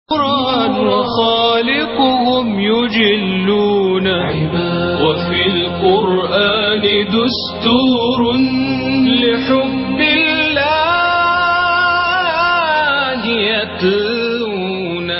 القرآن وخالقهم يجلون وفي القرآن دستور لحب الله يتلونه.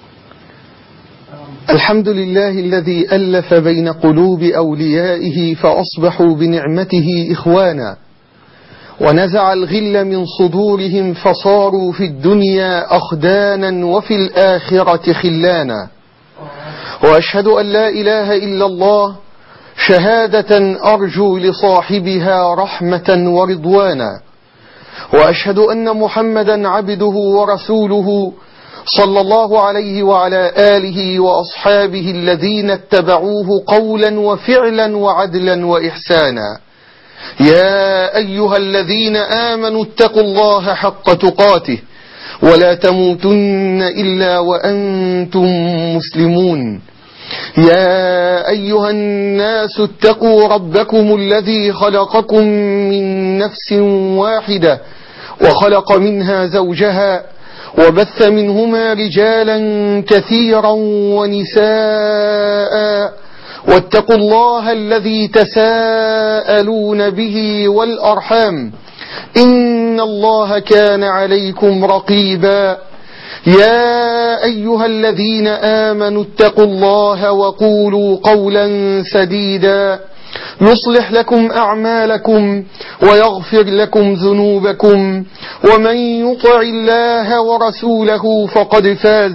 الحمد لله الذي ألف بين قلوب أوليائه فأصبحوا بنعمته إخوانا، ونزع الغل من صدورهم فصاروا في الدنيا أخدانا وفي الآخرة خلانا. وأشهد أن لا إله إلا الله شهادة أرجو لصاحبها رحمة ورضوانا، وأشهد أن محمدا عبده ورسوله صلى الله عليه وعلى آله وأصحابه الذين اتبعوه قولا وفعلا وعدلا وإحسانا. يا أيها الذين آمنوا اتقوا الله حق تقاته ولا تموتن إلا وأنتم مسلمون. يا أيها الناس اتقوا ربكم الذي خلقكم من نفس واحدة وخلق منها زوجها وبث منهما رجالا كثيرا ونساء، واتقوا الله الذي تساءلون به والأرحام إن الله كان عليكم رقيبا. يا أيها الذين آمنوا اتقوا الله وقولوا قولا سديدا يصلح لكم أعمالكم ويغفر لكم ذنوبكم، ومن يطع الله ورسوله فقد فاز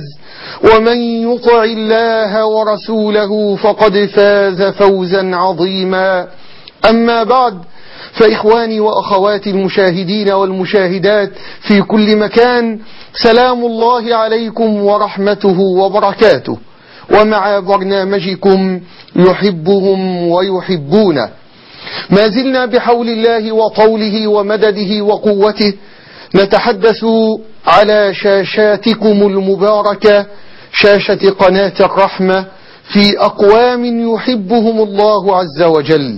فوزا عظيما. أما بعد، فإخواني وأخواتي المشاهدين والمشاهدات في كل مكان، سلام الله عليكم ورحمته وبركاته، ومع برنامجكم يحبهم ويحبونه. ما زلنا بحول الله وطوله ومدده وقوته نتحدث على شاشاتكم المباركة، شاشة قناة الرحمة، في أقوام يحبهم الله عز وجل.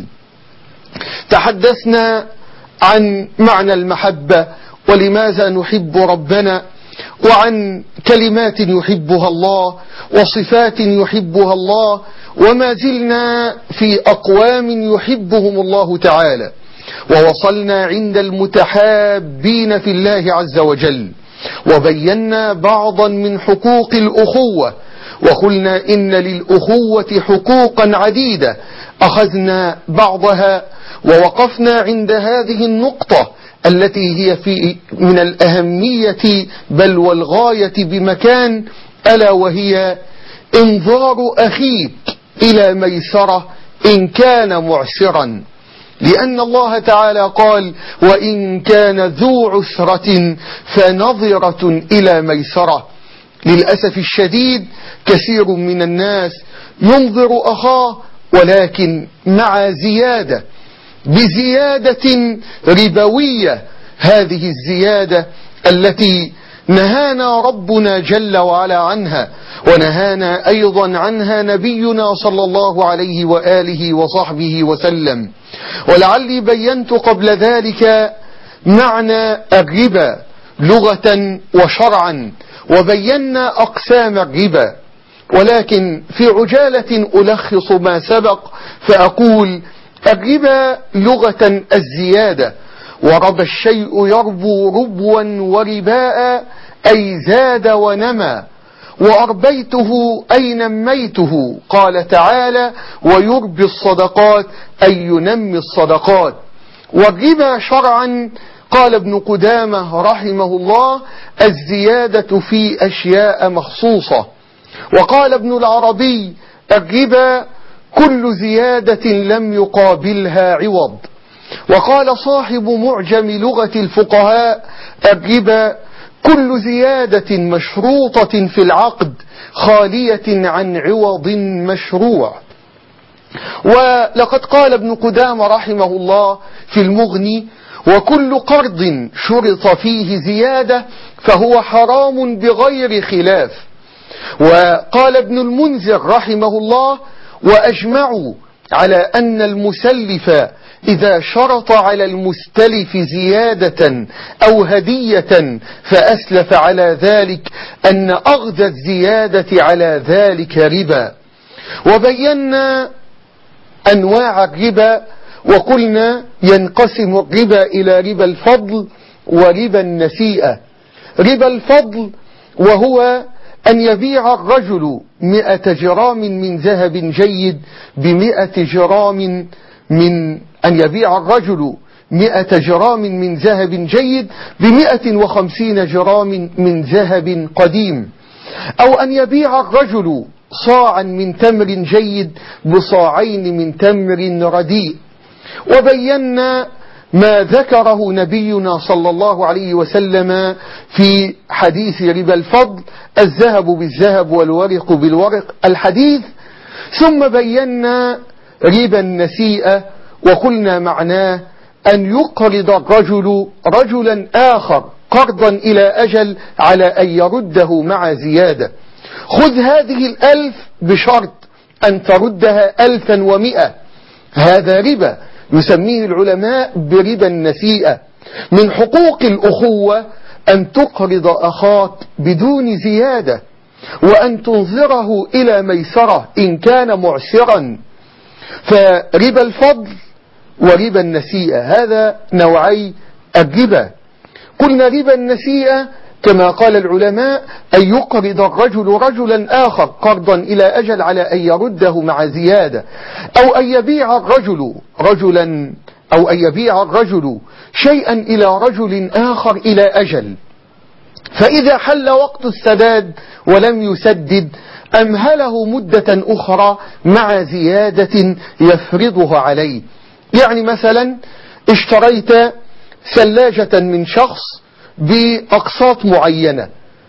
تحدثنا عن معنى المحبة ولماذا نحب ربنا، وعن كلمات يحبها الله وصفات يحبها الله، وما زلنا في أقوام يحبهم الله تعالى، ووصلنا عند المتحابين في الله عز وجل، وبينا بعضا من حقوق الأخوة، وقلنا إن للأخوة حقوقا عديدة، أخذنا بعضها ووقفنا عند هذه النقطة التي هي من الأهمية بل والغاية بمكان، ألا وهي إنظار أخيك إلى ميسرة إن كان معسرا، لأن الله تعالى قال: وإن كان ذو عسرة فنظرة إلى ميسرة. للأسف الشديد كثير من الناس ينظر أخاه، ولكن مع بزيادة ربوية، هذه الزيادة التي نهانا ربنا جل وعلا عنها، ونهانا أيضا عنها نبينا صلى الله عليه وآله وصحبه وسلم. ولعلي بينت قبل ذلك معنى الربا لغة وشرعا، وبينا أقسام الربا، ولكن في عجالة ألخص ما سبق فأقول: الربا لغة الزيادة، وربى الشيء يربو ربوا ورباء، أي زاد ونمى، وأربيته أي نميته. قال تعالى: ويربي الصدقات أي ينمي الصدقات. والربا شرعا قال ابن قدامة رحمه الله: الزيادة في أشياء مخصوصة. وقال ابن العربي: الربا كل زيادة لم يقابلها عوض. وقال صاحب معجم لغة الفقهاء: الربا كل زيادة مشروطة في العقد خالية عن عوض مشروع. ولقد قال ابن قدامة رحمه الله في المغني: وكل قرض شرط فيه زيادة فهو حرام بغير خلاف. وقال ابن المنذر رحمه الله: وأجمعوا على أن المسلف إذا شرط على المستلف زيادة أو هدية فأسلف على ذلك أن أخذ الزيادة على ذلك ربا. وبينا أنواع الربا وقلنا ينقسم الربا إلى ربا الفضل وربا النسيئة. ربا الفضل وهو أن يبيع الرجل 100 جرام من ذهب جيد ب100 جرام أن يبيع الرجل 100 جرام من ذهب جيد ب150 جرام من ذهب قديم، أو أن يبيع الرجل صاعا من تمر جيد بصاعين من تمر رديء. وبينا ما ذكره نبينا صلى الله عليه وسلم في حديث ربا الفضل: الذهب بالذهب والورق بالورق الحديث. ثم بينا ربا النسيئة وقلنا معناه أن يقرض الرجل رجلا آخر قرضا إلى أجل على أن يرده مع زيادة. خذ هذه 1000 بشرط أن تردها 1100. هذا ربا يسميه العلماء بربا النسيئة. من حقوق الأخوة أن تقرض أخاك بدون زيادة، وأن تنظره إلى ميسرة إن كان معسرا. فربا الفضل وربا النسيئة هذا نوعي الربا. قلنا ربا النسيئة كما قال العلماء أن يقرض الرجل رجلا آخر قرضا إلى أجل على أن يرده مع زيادة، أو أن يبيع الرجل شيئا إلى رجل آخر إلى أجل، فإذا حل وقت السداد ولم يسدد أمهله مدة أخرى مع زيادة يفرضها عليه. يعني مثلا اشتريت ثلاجة من شخص بأقساط معينة،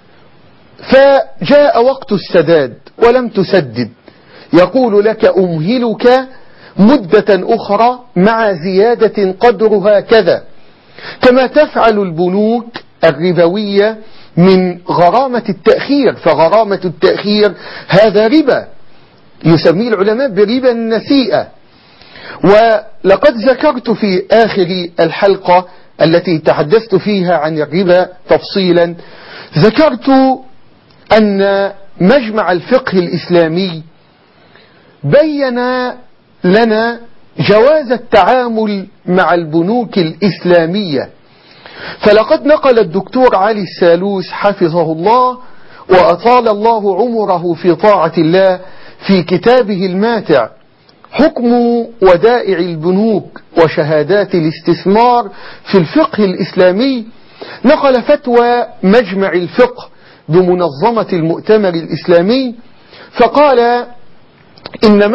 فجاء وقت السداد ولم تسدد، يقول لك أمهلك مدة أخرى مع زيادة قدرها كذا، كما تفعل البنوك الربوية من غرامة التأخير. فغرامة التأخير هذا ربا يسميه العلماء بربا النسيئة. ولقد ذكرت في آخر الحلقة التي تحدثت فيها عن الربا تفصيلا، ذكرت أن مجمع الفقه الإسلامي بين لنا جواز التعامل مع البنوك الإسلامية. فلقد نقل الدكتور علي السالوس حفظه الله وأطال الله عمره في طاعة الله في كتابه الماتع حكم ودائع البنوك وشهادات الاستثمار في الفقه الإسلامي، نقل فتوى مجمع الفقه بمنظمة المؤتمر الإسلامي، فقال إن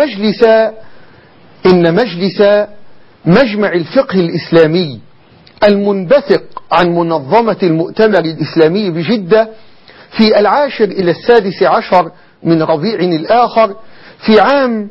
مجلس مجمع الفقه الإسلامي المنبثق عن منظمة المؤتمر الإسلامي بجدة في 10 إلى 16 من ربيع الآخر في عام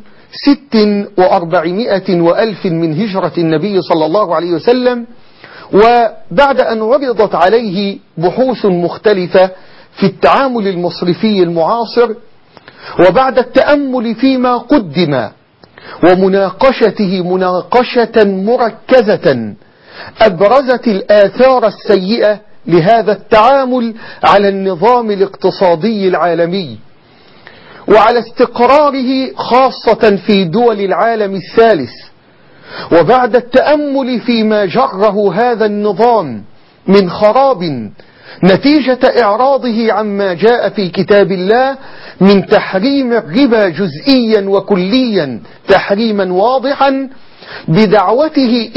4600 من هجرة النبي صلى الله عليه وسلم، وبعد أن عرضت عليه بحوث مختلفة في التعامل المصرفي المعاصر، وبعد التأمل فيما قدم ومناقشته مناقشة مركزة، أبرزت الآثار السيئة لهذا التعامل على النظام الاقتصادي العالمي وعلى استقراره خاصة في دول العالم الثالث. وبعد التأمل فيما جره هذا النظام من خراب نتيجة إعراضه عما جاء في كتاب الله من تحريم الربا جزئيا وكليا تحريما واضحا، بدعوته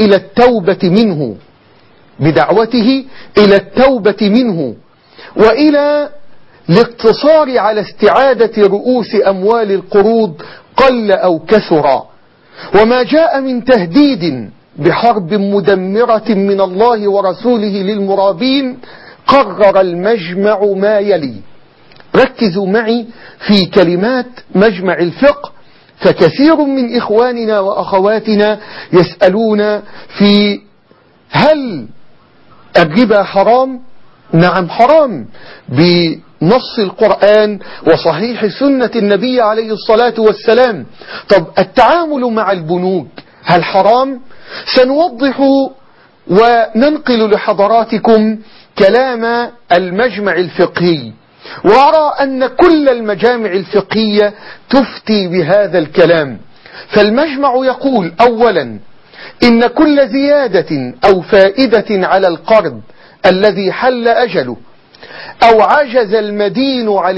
إلى التوبة منه وإلى الاقتصار على استعادة رؤوس أموال القروض قل أو كثر. وما جاء من تهديد بحرب مدمرة من الله ورسوله للمرابين، قرر المجمع ما يلي. ركزوا معي في كلمات مجمع الفقه، فكثير من إخواننا وأخواتنا يسألون في هل الربا حرام؟ نعم حرام، نص القرآن وصحيح سنة النبي عليه الصلاة والسلام. طب التعامل مع البنوك هل حرام؟ سنوضح وننقل لحضراتكم كلام المجمع الفقهي، وأرى أن كل المجامع الفقهية تفتي بهذا الكلام. فالمجمع يقول أولا إن كل زيادة أو فائدة على القرض الذي حل أجله أو عجز المدين عن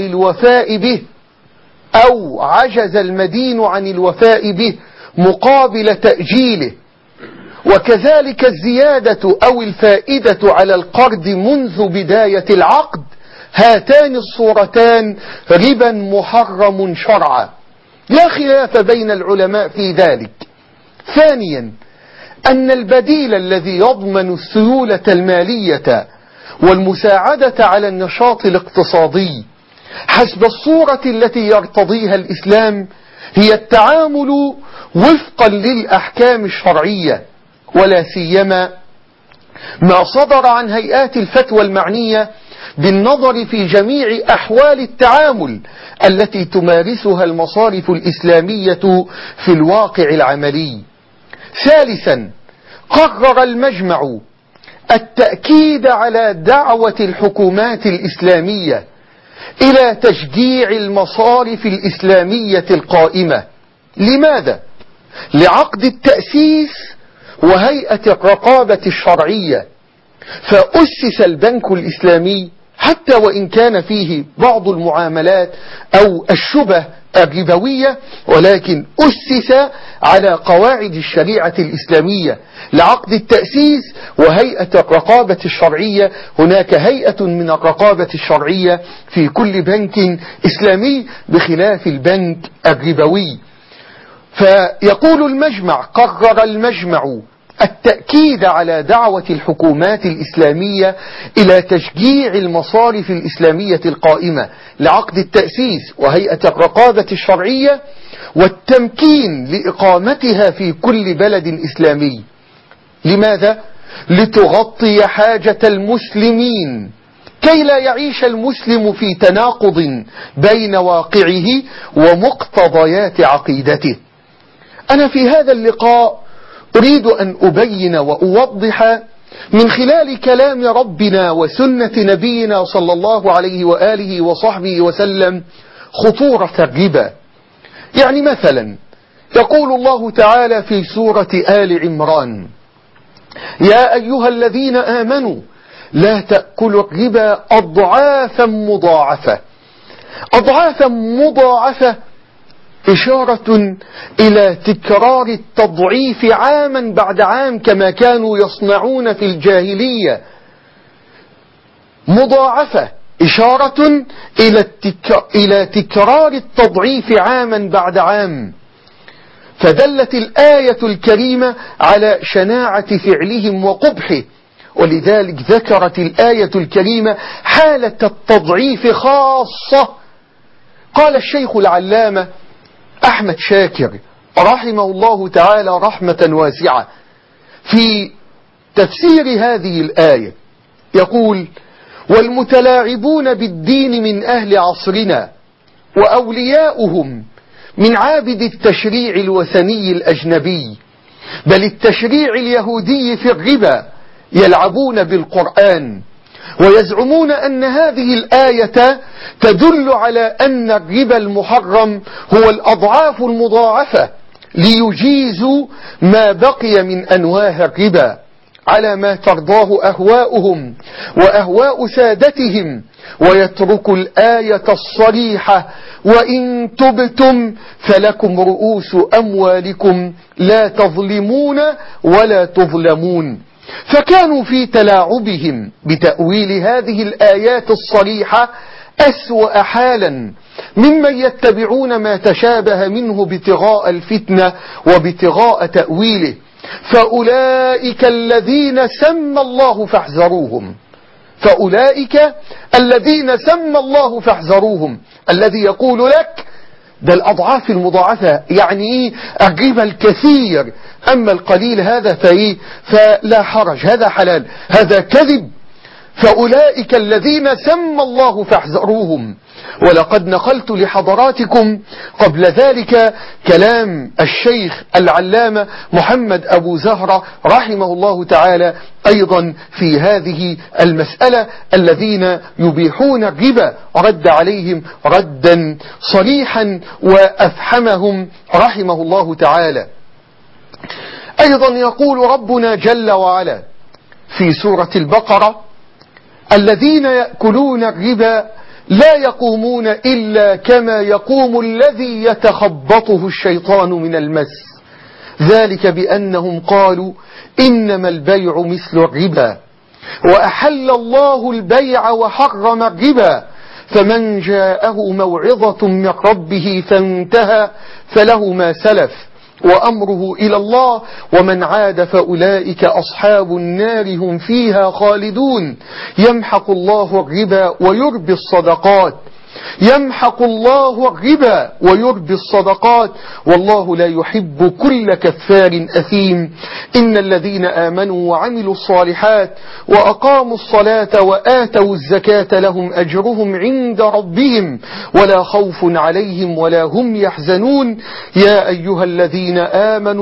الوفاء به مقابل تأجيله، وكذلك الزيادة أو الفائدة على القرض منذ بداية العقد، هاتان الصورتان ربا محرم شرعا، لا خلاف بين العلماء في ذلك. ثانيا أن البديل الذي يضمن السيولة المالية والمساعدة على النشاط الاقتصادي حسب الصورة التي يرتضيها الإسلام هي التعامل وفقا للأحكام الشرعية، ولا سيما ما صدر عن هيئات الفتوى المعنية بالنظر في جميع أحوال التعامل التي تمارسها المصارف الإسلامية في الواقع العملي. ثالثا قرر المجمع التأكيد على دعوة الحكومات الإسلامية إلى تشجيع المصارف الإسلامية القائمة. لماذا؟ لعقد التأسيس وهيئة الرقابة الشرعية. فأسس البنك الإسلامي حتى وإن كان فيه بعض المعاملات أو الشبه الربوية، ولكن أسس على قواعد الشريعة الإسلامية. لعقد التأسيس وهيئة الرقابة الشرعية، هناك هيئة من الرقابة الشرعية في كل بنك إسلامي بخلاف البنك الربوي. فيقول المجمع قرر المجمع التأكيد على دعوة الحكومات الإسلامية إلى تشجيع المصارف الإسلامية القائمة لعقد التأسيس وهيئة الرقابة الشرعية والتمكين لإقامتها في كل بلد إسلامي. لماذا؟ لتغطي حاجة المسلمين كي لا يعيش المسلم في تناقض بين واقعه ومقتضيات عقيدته. أنا في هذا اللقاء أريد أن أبين وأوضح من خلال كلام ربنا وسنة نبينا صلى الله عليه وآله وصحبه وسلم خطورة الربا. يعني مثلا يقول الله تعالى في سورة آل عمران: يا أيها الذين آمنوا لا تأكلوا الربا أضعافا مضاعفة. أضعافا مضاعفة إشارة إلى تكرار التضعيف عاما بعد عام كما كانوا يصنعون في الجاهلية. مضاعفة إشارة إلى تكرار التضعيف عاما بعد عام. فدلت الآية الكريمة على شناعة فعلهم وقبحه، ولذلك ذكرت الآية الكريمة حالة التضعيف خاصة. قال الشيخ العلامة أحمد شاكر رحمه الله تعالى رحمة واسعة في تفسير هذه الآية، يقول: والمتلاعبون بالدين من أهل عصرنا وأولياؤهم من عابد التشريع الوثني الأجنبي، بل التشريع اليهودي في الربا، يلعبون بالقرآن ويزعمون أن هذه الآية تدل على أن الربا المحرم هو الأضعاف المضاعفة ليجيزوا ما بقي من أنواع الربا على ما ترضاه أهواؤهم وأهواء سادتهم، ويترك الآية الصريحة: وإن تبتم فلكم رؤوس أموالكم لا تظلمون ولا تظلمون. فكانوا في تلاعبهم بتأويل هذه الآيات الصريحة أسوأ حالا ممن يتبعون ما تشابه منه ابتغاء الفتنة وابتغاء تأويله. فأولئك الذين سمى الله فاحذروهم. فأولئك الذين سمى الله فاحذروهم. الذي يقول لك ده الأضعاف المضاعفة يعني إيه؟ الربا الكثير، أما القليل هذا فإيه؟ فلا حرج، هذا حلال، هذا كذب. فأولئك الذين سمى الله فاحذروهم. ولقد نقلت لحضراتكم قبل ذلك كلام الشيخ العلامة محمد أبو زهرة رحمه الله تعالى أيضا في هذه المسألة. الذين يبيحون الربا رد عليهم ردا صريحا وأفحمهم رحمه الله تعالى. أيضا يقول ربنا جل وعلا في سورة البقرة: الذين يأكلون الربا لا يقومون إلا كما يقوم الذي يتخبطه الشيطان من المس، ذلك بأنهم قالوا إنما البيع مثل الربا وأحل الله البيع وحرم الربا، فمن جاءه موعظة من ربه فانتهى فله ما سلف وأمره إلى الله ومن عاد فأولئك أصحاب النار هم فيها خالدون. يمحق الله الربا ويربي الصدقات، يمحق الله الربا ويربي الصدقات والله لا يحب كل كفار أثيم. إن الذين آمنوا وعملوا الصالحات وأقاموا الصلاة وآتوا الزكاة لهم أجرهم عند ربهم ولا خوف عليهم ولا هم يحزنون. يا أيها الذين آمنوا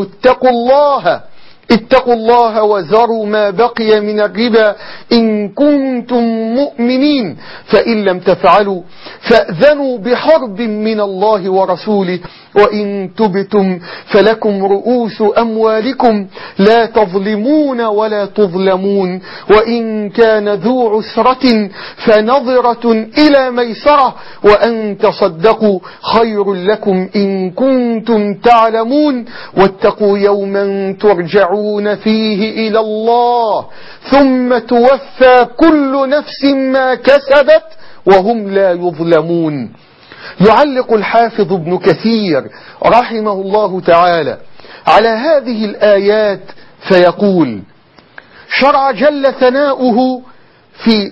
اتقوا الله وذروا ما بقي من الربا إن كنتم مؤمنين فإن لم تفعلوا فأذنوا بحرب من الله ورسوله وإن تبتم فلكم رؤوس أموالكم لا تظلمون ولا تظلمون وإن كان ذو عسرة فنظرة إلى ميسرة وأن تصدقوا خير لكم إن كنتم تعلمون واتقوا يوما ترجعون فيه إلى الله ثم توفى كل نفس ما كسبت وهم لا يظلمون. يعلق الحافظ ابن كثير رحمه الله تعالى على هذه الآيات فيقول: شرع جل ثناؤه في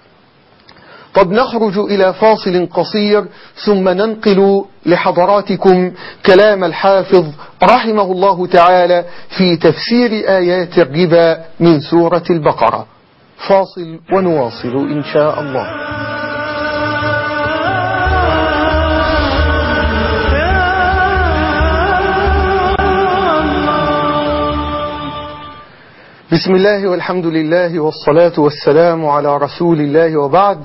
قد نخرج إلى فاصل قصير ثم ننقل لحضراتكم كلام الحافظ رحمه الله تعالى في تفسير آيات الربا من سورة البقرة. فاصل ونواصل إن شاء الله. بسم الله والحمد لله والصلاة والسلام على رسول الله وبعد.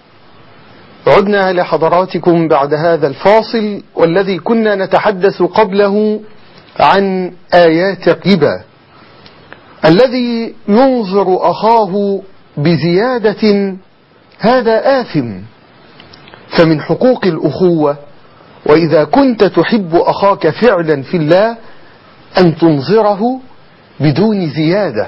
عدنا لحضراتكم بعد هذا الفاصل والذي كنا نتحدث قبله عن آيات الربا. الذي ينظر أخاه بزيادة هذا آثم، فمن حقوق الأخوة وإذا كنت تحب أخاك فعلا في الله أن تنظره بدون زيادة.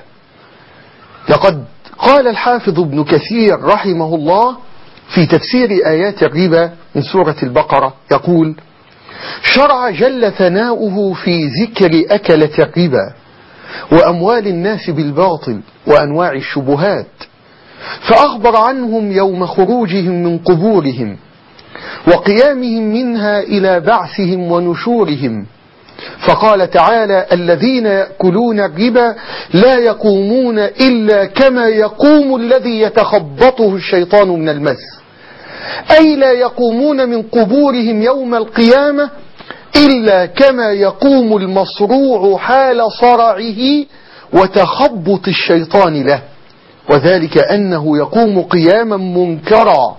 لقد قال الحافظ ابن كثير رحمه الله في تفسير آيات الربا من سورة البقرة يقول: شرع جل ثناؤه في ذكر أكلة الربا وأموال الناس بالباطل وأنواع الشبهات، فأخبر عنهم يوم خروجهم من قبورهم وقيامهم منها إلى بعثهم ونشورهم، فقال تعالى: الذين يأكلون الربا لا يقومون إلا كما يقوم الذي يتخبطه الشيطان من المس، أي لا يقومون من قبورهم يوم القيامة إلا كما يقوم المصروع حال صرعه وتخبط الشيطان له، وذلك أنه يقوم قياما منكرا.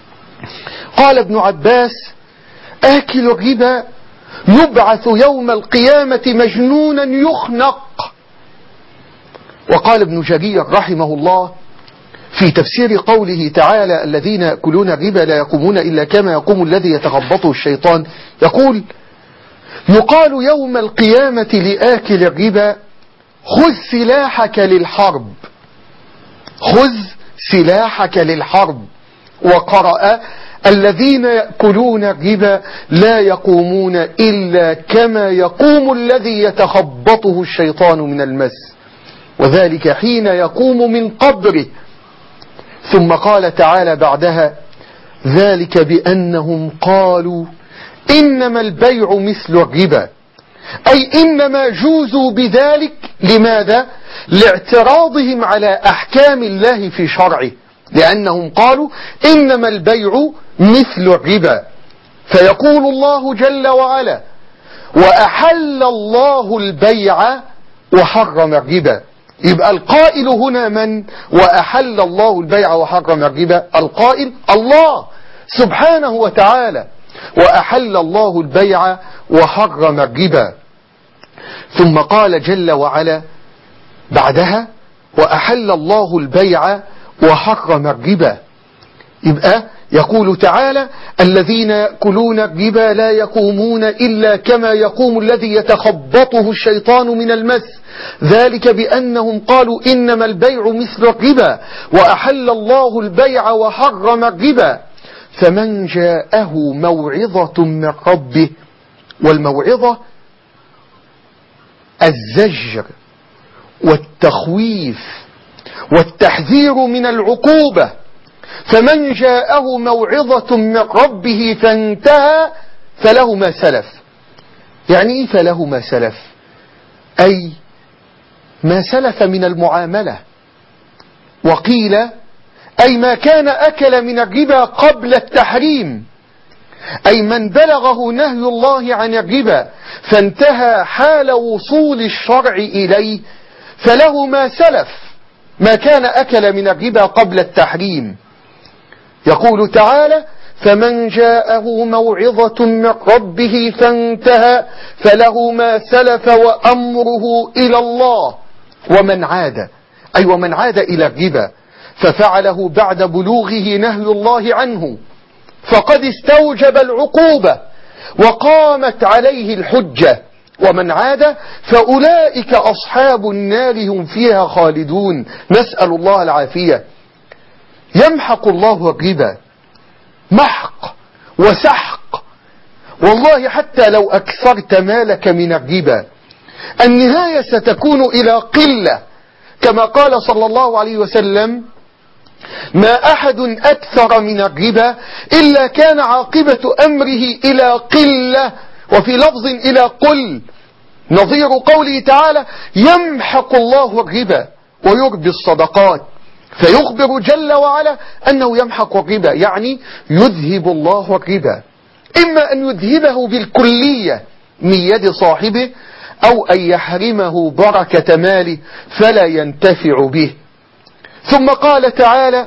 قال ابن عباس: آكل الربا يبعث يوم القيامة مجنونا يخنق. وقال ابن جرير رحمه الله في تفسير قوله تعالى: الذين يأكلون الربا لا يقومون إلا كما يقوم الذي يتخبطه الشيطان، يقول: يقال يوم القيامة لآكل الربا: خذ سلاحك للحرب، خذ سلاحك للحرب. وقرأ: الذين يأكلون الربا لا يقومون إلا كما يقوم الذي يتخبطه الشيطان من المس، وذلك حين يقوم من قبره. ثم قال تعالى بعدها: ذلك بأنهم قالوا إنما البيع مثل الربا، أي إنما جوزوا بذلك. لماذا؟ لاعتراضهم على أحكام الله في شرعه، لأنهم قالوا إنما البيع مثل الربا. فيقول الله جل وعلا: وأحل الله البيع وحرم الربا. يبقى القائل هنا من؟ وأحل الله البيع وحرم الربا. القائل الله سبحانه وتعالى، وأحل الله البيع وحرم الربا. ثم قال جل وعلا بعدها: وأحل الله البيع وحرم الربا. يبقى يقول تعالى: الذين يأكلون الربا لا يقومون إلا كما يقوم الذي يتخبطه الشيطان من المس، ذلك بأنهم قالوا إنما البيع مثل الربا وأحل الله البيع وحرم الربا. فمن جاءه موعظة من ربه، والموعظة الزجر والتخويف والتحذير من العقوبة. فمن جاءه موعظة من ربه فانتهى فله ما سلف. يعني إيه فله ما سلف؟ أي ما سلف من المعاملة. وقيل أي ما كان أكل من الربا قبل التحريم، أي من بلغه نهي الله عن الربا فانتهى حال وصول الشرع إليه فله ما سلف، ما كان أكل من الربا قبل التحريم. يقول تعالى: فمن جاءه موعظة من ربه فانتهى فله ما سلف وأمره إلى الله. ومن عاد، أي ومن عاد إلى الربا ففعله بعد بلوغه نهي الله عنه فقد استوجب العقوبة وقامت عليه الحجة. ومن عاد فأولئك أصحاب النار هم فيها خالدون، نسأل الله العافية. يمحق الله الربا محق وسحق. والله حتى لو أكثرت مالك من الربا النهاية ستكون إلى قلة، كما قال صلى الله عليه وسلم: ما أحد أكثر من الربا إلا كان عاقبة أمره إلى قلة، وفي لفظ إلى قل، نظير قوله تعالى: يمحق الله الربا ويربي الصدقات. فيخبر جل وعلا أنه يمحق الربا، يعني يذهب الله الربا، إما أن يذهبه بالكلية من يد صاحبه أو أن يحرمه بركة ماله فلا ينتفع به. ثم قال تعالى: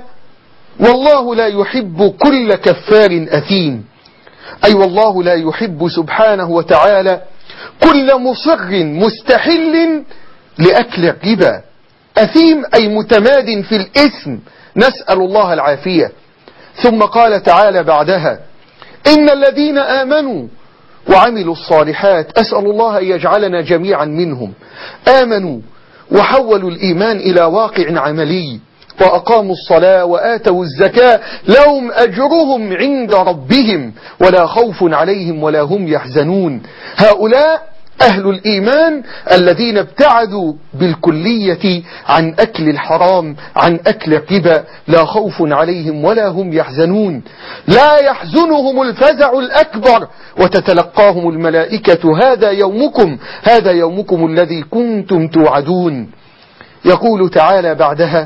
والله لا يحب كل كفار أثيم، أي والله لا يحب سبحانه وتعالى كل مصر مستحل لأكل الربا. أثيم أي متماد في الإثم، نسأل الله العافية. ثم قال تعالى بعدها: إن الذين آمنوا وعملوا الصالحات، أسأل الله أن يجعلنا جميعا منهم، آمنوا وحولوا الإيمان إلى واقع عملي وأقاموا الصلاة وآتوا الزكاة لهم أجرهم عند ربهم ولا خوف عليهم ولا هم يحزنون. هؤلاء أهل الإيمان الذين ابتعدوا بالكلية عن أكل الحرام، عن أكل الربا، لا خوف عليهم ولا هم يحزنون، لا يحزنهم الفزع الأكبر وتتلقاهم الملائكة: هذا يومكم، هذا يومكم الذي كنتم توعدون. يقول تعالى بعدها: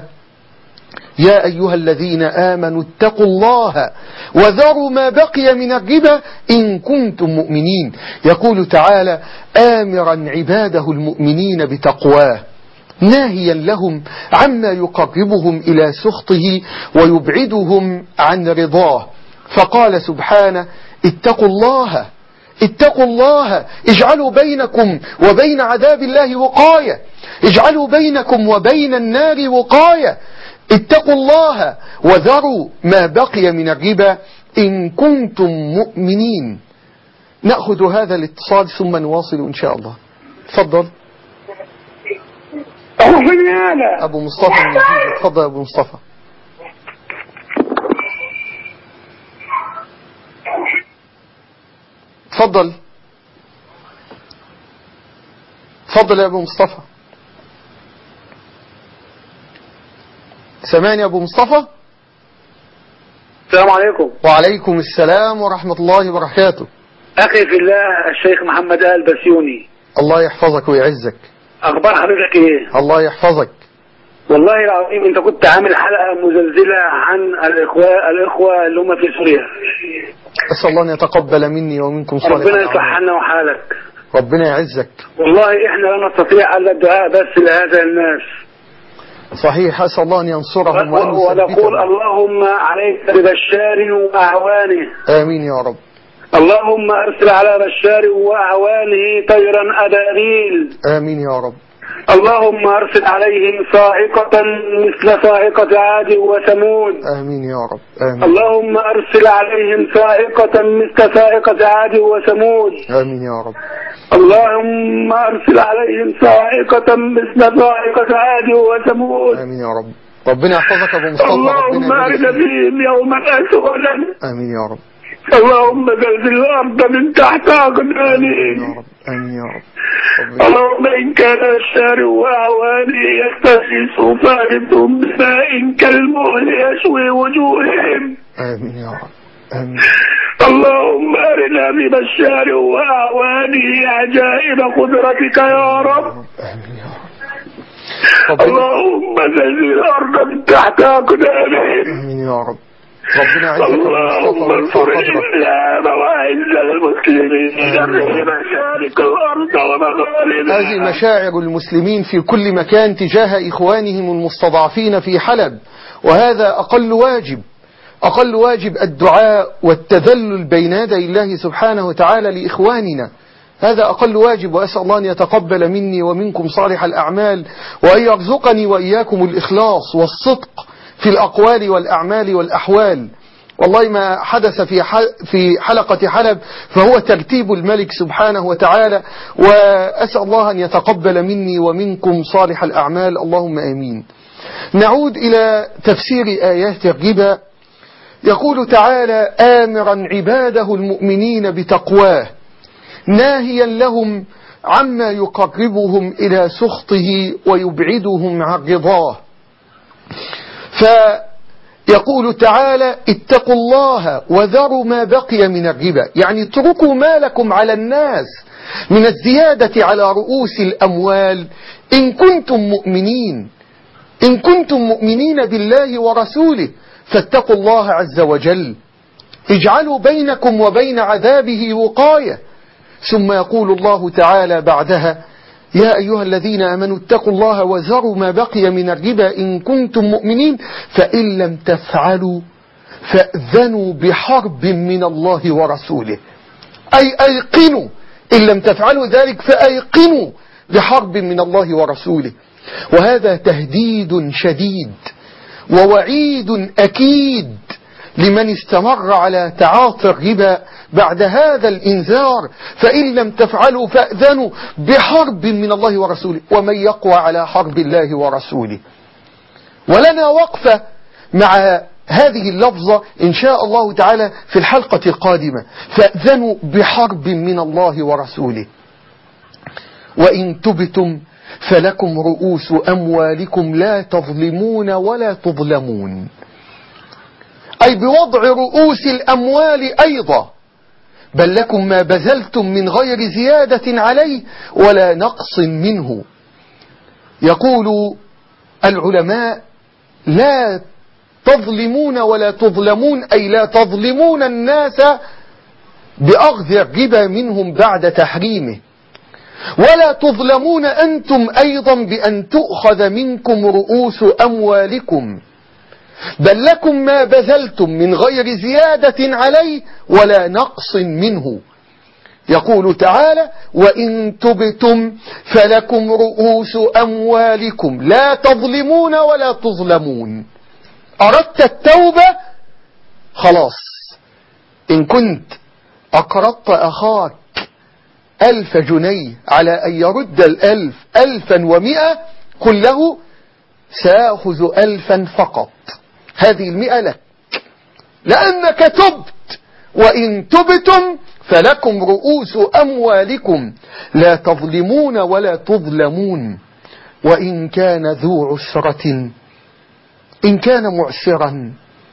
يا أيها الذين آمنوا اتقوا الله وذروا ما بقي من الربا إن كنتم مؤمنين. يقول تعالى آمرا عباده المؤمنين بتقواه، ناهيا لهم عما يقربهم إلى سخطه ويبعدهم عن رضاه. فقال سبحانه: اتقوا الله، اتقوا الله، اجعلوا بينكم وبين عذاب الله وقاية، اجعلوا بينكم وبين النار وقاية، اتقوا الله وذروا ما بقي من الربا إن كنتم مؤمنين. نأخذ هذا الاتصال ثم نواصل إن شاء الله. تفضل أبو مصطفى من الجيزة. تفضل أبو مصطفى. تفضل تفضل يا أبو مصطفى. سمعني يا أبو مصطفى؟ السلام عليكم. وعليكم السلام ورحمة الله وبركاته. أخي في الله الشيخ محمد البسيوني. الله يحفظك ويعزك. أخبار حضرتك إيه؟ الله يحفظك. والله العظيم انت كنت عامل حلقة مزلزلة عن الإخوة اللي هم في سوريا. أسأل الله أن يتقبل مني ومنكم صالح ربنا الأعمال. يصلح حالنا وحالك. ربنا يعزك. والله احنا لا نستطيع الا الدعاء بس لهذا الناس. صحيح. أسأل الله أن ينصرهم وأن ونقول يثبتهم. اللهم عليك ببشار وأعوانه. آمين يا رب. اللهم أرسل على بشار وأعوانه طيرا أبابيل. آمين يا رب. اللهم أرسل عليهم صاعقة مثل صاعقة عاد وثمود. آمين يا رب. آمين. اللهم أرسل عليهم صاعقة مثل صاعقة عاد وثمود. آمين يا رب. اللهم أرسل عليهم صاعقة مثل صاعقة عاد وثمود. آمين يا رب. ربنا يحفظك أبو مصطفى. اللهم أرنا فيهم يوما أسودا. آمين يا رب. اللهم زلزل الأرض من تحت أقدامهم. يا رب. آمين يا رب. اللهم إن كان الشارع وأعوانه يستغيثوا فأغثهم بماء كالمهل يشوي وجوههم. آمين يا رب. آمين. اللهم أرنا ببشار وأعوانه عجائب قدرتك يا رب. آمين يا رب. اللهم زلزل الأرض من تحت أقدامهم. آمين يا رب. ربنا يعزك اللهم انصر الإسلام وأعز المسلمين في مشارق الأرض ومغاربها. هذه مشاعر المسلمين في كل مكان تجاه إخوانهم المستضعفين في حلب، وهذا أقل واجب الدعاء والتذلل بين يدي الله سبحانه وتعالى لإخواننا. هذا أقل واجب، وأسأل الله أن يتقبل مني ومنكم صالح الأعمال، وأن يرزقني وإياكم الإخلاص والصدق في الأقوال والأعمال والأحوال. والله ما حدث في حلقة حلب فهو ترتيب الملك سبحانه وتعالى، وأسأل الله أن يتقبل مني ومنكم صالح الأعمال، اللهم آمين. نعود إلى تفسير آيات الربا. يقول تعالى: آمرا عباده المؤمنين بتقواه ناهيا لهم عما يقربهم إلى سخطه ويبعدهم عن رضاه. فيقول تعالى: اتقوا الله وذروا ما بقي من الربا، يعني اتركوا ما لكم على الناس من الزيادة على رؤوس الأموال إن كنتم مؤمنين بالله ورسوله، فاتقوا الله عز وجل، اجعلوا بينكم وبين عذابه وقاية. ثم يقول الله تعالى بعدها: يا أيها الذين آمنوا اتقوا الله وذروا ما بقي من الربا إن كنتم مؤمنين فإن لم تفعلوا فأذنوا بحرب من الله ورسوله. أي أيقنوا، إن لم تفعلوا ذلك فأيقنوا بحرب من الله ورسوله. وهذا تهديد شديد ووعيد أكيد لمن استمر على تعاطي الربا بعد هذا الإنذار: فإن لم تفعلوا فأذنوا بحرب من الله ورسوله. ومن يقوى على حرب الله ورسوله. ولنا وقفة مع هذه اللفظة إن شاء الله تعالى في الحلقة القادمة: فأذنوا بحرب من الله ورسوله. وإن تبتم فلكم رؤوس أموالكم لا تظلمون ولا تظلمون، أي بوضع رؤوس الأموال أيضا، بل لكم ما بذلتم من غير زيادة عليه ولا نقص منه. يقول العلماء: لا تظلمون ولا تظلمون، أي لا تظلمون الناس بأخذ الربا منهم بعد تحريمه، ولا تظلمون أنتم أيضا بأن تؤخذ منكم رؤوس أموالكم، بل لكم ما بذلتم من غير زيادة عليه ولا نقص منه. يقول تعالى: وإن تبتم فلكم رؤوس أموالكم لا تظلمون ولا تظلمون. أردت التوبة؟ خلاص. إن كنت أقرضت أخاك 1000 جنيه على أن يرد 1100، قل له: سأخذ 1000 فقط، هذه 100 لك، لأنك تبت. وإن تبتم فلكم رؤوس أموالكم لا تظلمون ولا تظلمون. وإن كان ذو عسرة، إن كان معسرا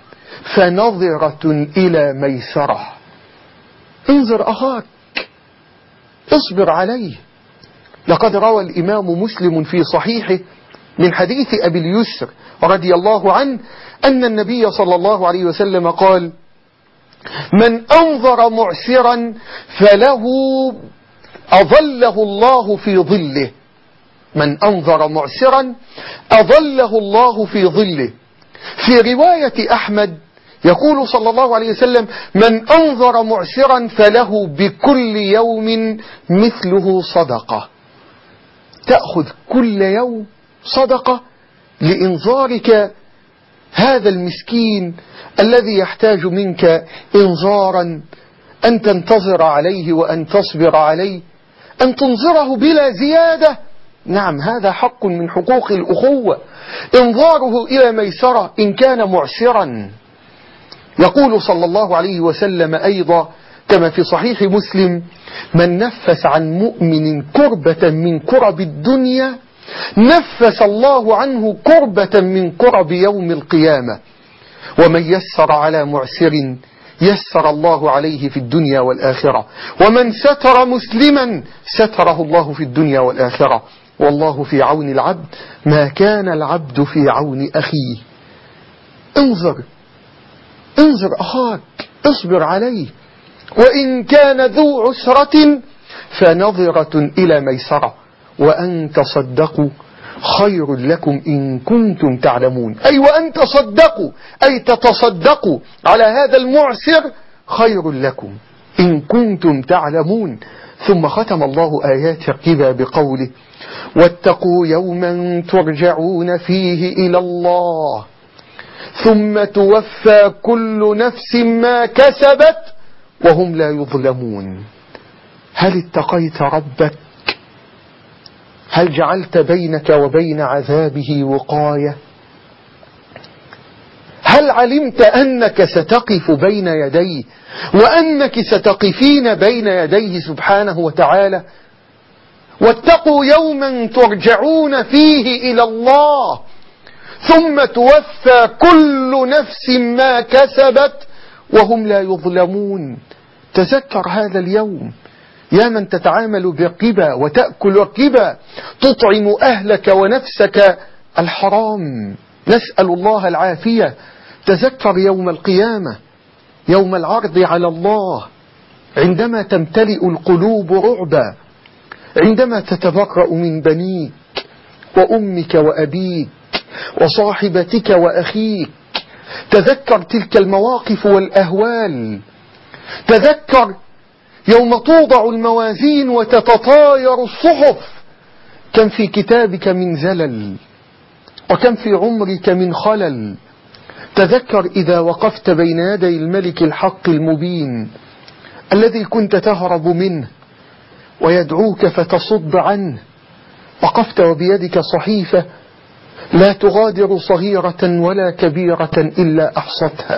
فنظرة إلى ميسرة. انظر أخاك، اصبر عليه. لقد روى الإمام مسلم في صحيحه من حديث أبي اليسر رضي الله عنه أن النبي صلى الله عليه وسلم قال: من أنظر معسرا فله أظله الله في ظله. من أنظر معسرا أظله الله في ظله. في رواية أحمد يقول صلى الله عليه وسلم: من أنظر معسرا فله بكل يوم مثله صدقة. تأخذ كل يوم صدقة لإنظارك هذا المسكين الذي يحتاج منك إنظارا، أن تنتظر عليه وأن تصبر عليه، أن تنظره بلا زيادة. نعم، هذا حق من حقوق الأخوة، إنظاره إلى ميسرة إن كان معسرا. يقول صلى الله عليه وسلم أيضا كما في صحيح مسلم: من نفس عن مؤمن كربة من كرب الدنيا نفس الله عنه كربة من كرب يوم القيامة، ومن يسر على معسر يسر الله عليه في الدنيا والآخرة، ومن ستر مسلما ستره الله في الدنيا والآخرة، والله في عون العبد ما كان العبد في عون أخيه. انظر أخاك، اصبر عليه، وإن كان ذو عسرة فنظرة إلى ميسرة، وأن تصدقوا خير لكم إن كنتم تعلمون. أي وأن تصدقوا، أي تتصدقوا على هذا المعسر، خير لكم إن كنتم تعلمون. ثم ختم الله آيات الربا بقوله: واتقوا يوما ترجعون فيه إلى الله ثم توفى كل نفس ما كسبت وهم لا يظلمون. هل اتقيت ربك؟ هل جعلت بينك وبين عذابه وقاية؟ هل علمت أنك ستقف بين يديه وأنك ستقفين بين يديه سبحانه وتعالى؟ واتقوا يوما ترجعون فيه إلى الله ثم توفى كل نفس ما كسبت وهم لا يظلمون. تذكر هذا اليوم يا من تتعامل بالربا وتأكل الربا، تطعم أهلك ونفسك الحرام، نسأل الله العافية. تذكر يوم القيامة، يوم العرض على الله، عندما تمتلئ القلوب رعبا، عندما تتبرأ من بنيك وأمك وأبيك وصاحبتك وأخيك. تذكر تلك المواقف والأهوال. تذكر يوم توضع الموازين وتتطاير الصحف، كم في كتابك من زلل وكم في عمرك من خلل. تذكر إذا وقفت بين يدي الملك الحق المبين الذي كنت تهرب منه ويدعوك فتصد عنه، وقفت وبيدك صحيفة لا تغادر صغيرة ولا كبيرة إلا أحصتها.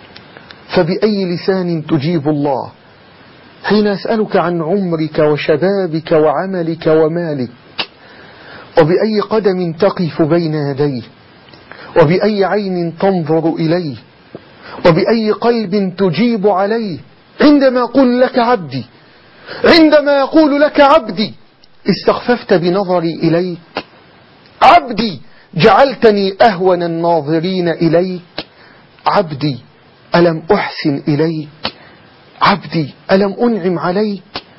فبأي لسان تجيب الله حين يسألك عن عمرك وشبابك وعملك ومالك؟ وبأي قدم تقف بين يديه؟ وبأي عين تنظر إليه؟ وبأي قلب تجيب عليه عندما يقول لك عبدي، عندما يقول لك عبدي استخففت بنظري إليك؟ عبدي جعلتني أهون الناظرين إليك؟ عبدي ألم أحسن إليك؟ عبدي ألم أنعم عليك؟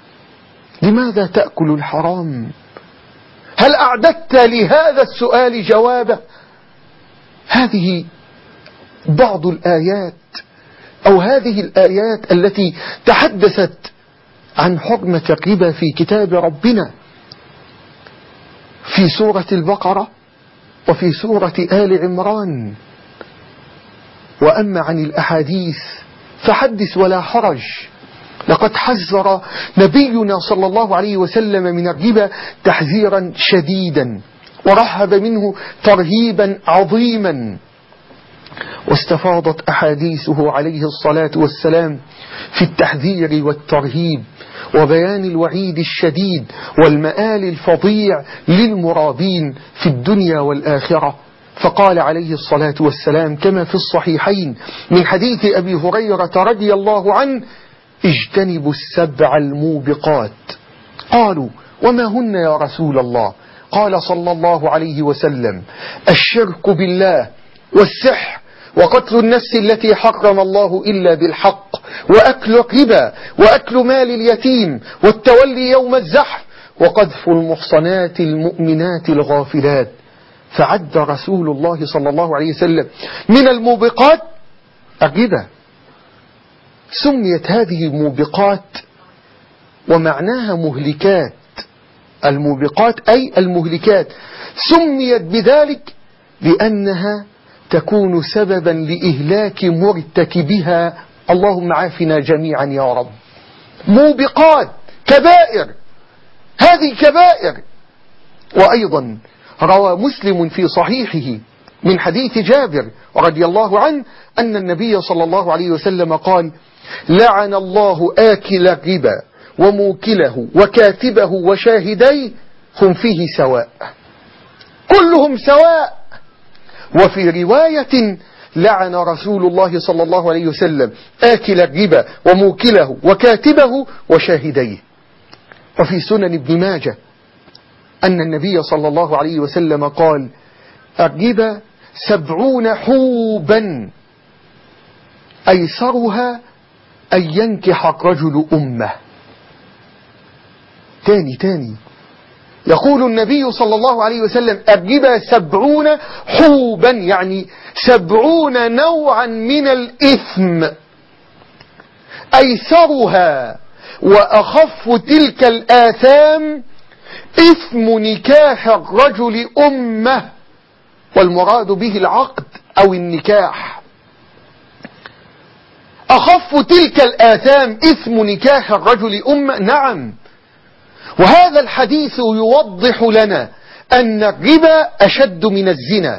لماذا تأكل الحرام؟ هل أعددت لهذا السؤال جوابا؟ هذه بعض الآيات أو هذه الآيات التي تحدثت عن حرمة الربا في كتاب ربنا في سورة البقرة وفي سورة آل عمران. وأما عن الأحاديث فحدث ولا حرج. لقد حذر نبينا صلى الله عليه وسلم من الربا تحذيرا شديدا، ورهب منه ترهيبا عظيما، واستفاضت أحاديثه عليه الصلاة والسلام في التحذير والترهيب وبيان الوعيد الشديد والمآل الفظيع للمرابين في الدنيا والآخرة. فقال عليه الصلاة والسلام كما في الصحيحين من حديث أبي هريرة رضي الله عنه: اجتنبوا السبع الموبقات. قالوا: وما هن يا رسول الله؟ قال صلى الله عليه وسلم: الشرك بالله والسحر وقتل النفس التي حرم الله إلا بالحق وأكل الربا وأكل مال اليتيم والتولي يوم الزحف وقذف المحصنات المؤمنات الغافلات. فعد رسول الله صلى الله عليه وسلم من الموبقات الربا. سميت هذه موبقات ومعناها مهلكات. الموبقات أي المهلكات، سميت بذلك لأنها تكون سببا لإهلاك مرتكبها. اللهم عافنا جميعا يا رب. موبقات، كبائر، هذه كبائر. وأيضا روى مسلم في صحيحه من حديث جابر رضي الله عنه أن النبي صلى الله عليه وسلم قال: لعن الله آكل الربا وموكله وكاتبه وشاهديه، هم فيه سواء، كلهم سواء. وفي رواية: لعن رسول الله صلى الله عليه وسلم آكل الربا وموكله وكاتبه وشاهديه. وفي سنن ابن ماجه أن النبي صلى الله عليه وسلم قال: الربا 70 حوبا أيسرها أن ينكح الرجل أمه. تاني يقول النبي صلى الله عليه وسلم: الربا 70 حوبا، يعني 70 نوعا من الإثم، أيسرها وأخف تلك الآثام إثم نكاح الرجل أمه، والمراد به العقد أو النكاح. أخف تلك الآثام إثم نكاح الرجل أمه. نعم، وهذا الحديث يوضح لنا أن الربا أشد من الزنا.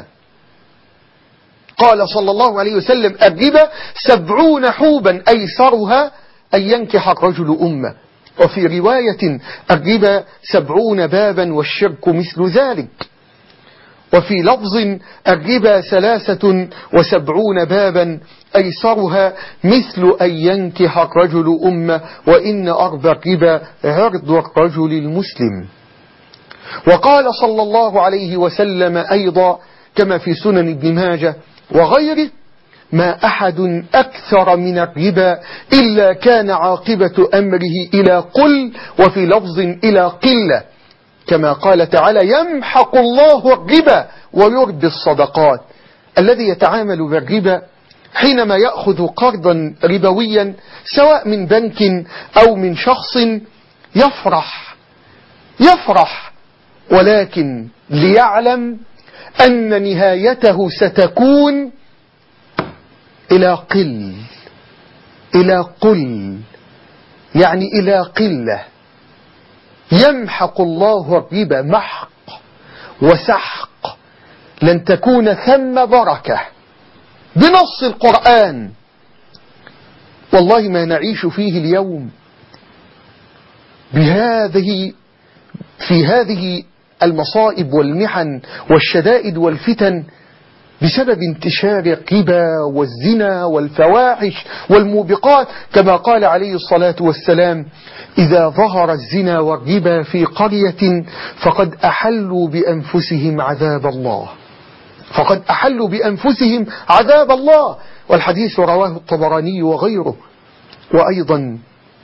قال صلى الله عليه وسلم: الربا 70 حوبا أيسرها أن ينكح الرجل أمه. وفي رواية: الربا 70 بابا والشرك مثل ذلك. وفي لفظ: الربا 73 بابا أيسرها مثل أن ينكح الرجل أمه، وإن أرض الربا عرض الرجل المسلم. وقال صلى الله عليه وسلم أيضا كما في سنن ابن ماجه وغيره: ما أحد أكثر من الربا إلا كان عاقبة أمره إلى قل، وفي لفظ إلى قلة، كما قال تعالى: يمحق الله الربا ويربي الصدقات. الذي يتعامل بالربا حينما يأخذ قرضا ربويا سواء من بنك أو من شخص يفرح، ولكن ليعلم أن نهايته ستكون إلى قل، يعني إلى قلة. يمحق الله الربا محق وسحق، لن تكون ثم بركة بنص القرآن. والله ما نعيش فيه اليوم في هذه المصائب والمحن والشدائد والفتن بسبب انتشار الربا والزنا والفواحش والموبقات، كما قال عليه الصلاة والسلام: إذا ظهر الزنا والربا في قرية فقد أحلوا بأنفسهم عذاب الله. والحديث رواه الطبراني وغيره. وأيضا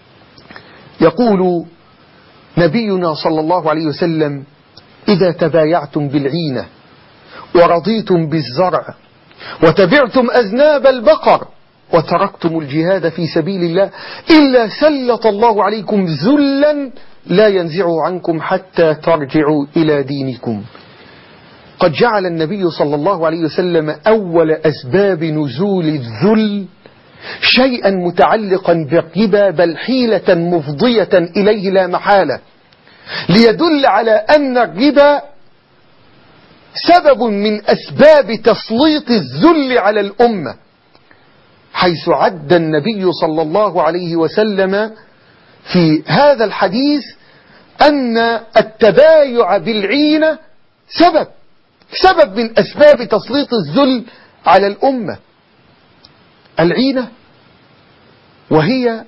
يقول نبينا صلى الله عليه وسلم: إذا تبايعتم بالعينة ورضيتم بالزرع وتبعتم أذناب البقر وتركتم الجهاد في سبيل الله إلا سلط الله عليكم ذلا لا ينزع عنكم حتى ترجعوا إلى دينكم. قد جعل النبي صلى الله عليه وسلم أول أسباب نزول الذل شيئا متعلقا بالربا، بل حيلة مفضية إليه لا محالة، ليدل على أن الربا سبب من أسباب تسليط الذل على الأمة، حيث عد النبي صلى الله عليه وسلم في هذا الحديث أن التبايع بالعينة سبب من أسباب تسليط الذل على الأمة. العينة، وهي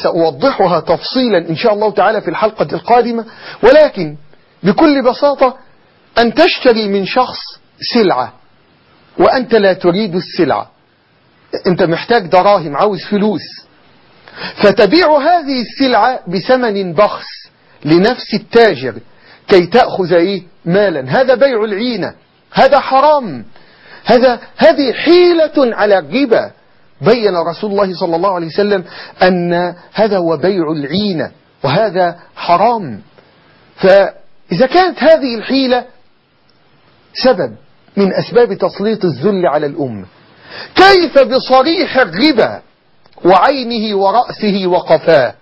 وسأوضحها تفصيلا إن شاء الله تعالى في الحلقة القادمة، ولكن بكل بساطة أن تشتري من شخص سلعة وأنت لا تريد السلعة، أنت محتاج دراهم، عاوز فلوس، فتبيع هذه السلعة بثمن بخس لنفس التاجر كي تأخذ مالا. هذا بيع العينة، هذا حرام، هذه حيلة على الربا. بين رسول الله صلى الله عليه وسلم أن هذا هو بيع العينة وهذا حرام. فإذا كانت هذه الحيلة سبب من أسباب تسليط الذل على الأمة، كيف بصريح الربا وعينه ورأسه وقفاه؟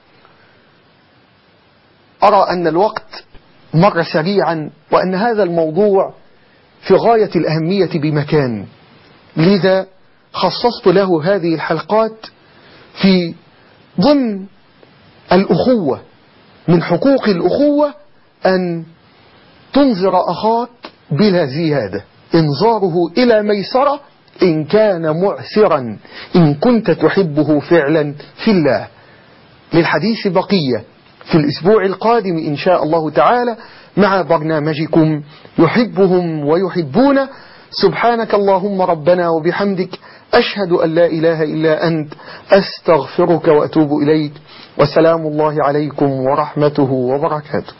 أرى أن الوقت مر سريعا وأن هذا الموضوع في غاية الأهمية بمكان، لذا خصصت له هذه الحلقات في ضمن الأخوة. من حقوق الأخوة أن تنظر أخاك بلا زيادة، انظاره إلى ميسرة إن كان معسرا، إن كنت تحبه فعلا في الله. للحديث بقية في الأسبوع القادم إن شاء الله تعالى مع برنامجكم يحبهم ويحبون. سبحانك اللهم ربنا وبحمدك، أشهد أن لا إله إلا أنت، أستغفرك وأتوب إليك، وسلام الله عليكم ورحمته وبركاته.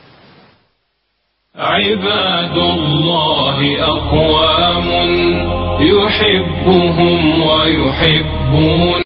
عباد الله أقوام يحبهم ويحبون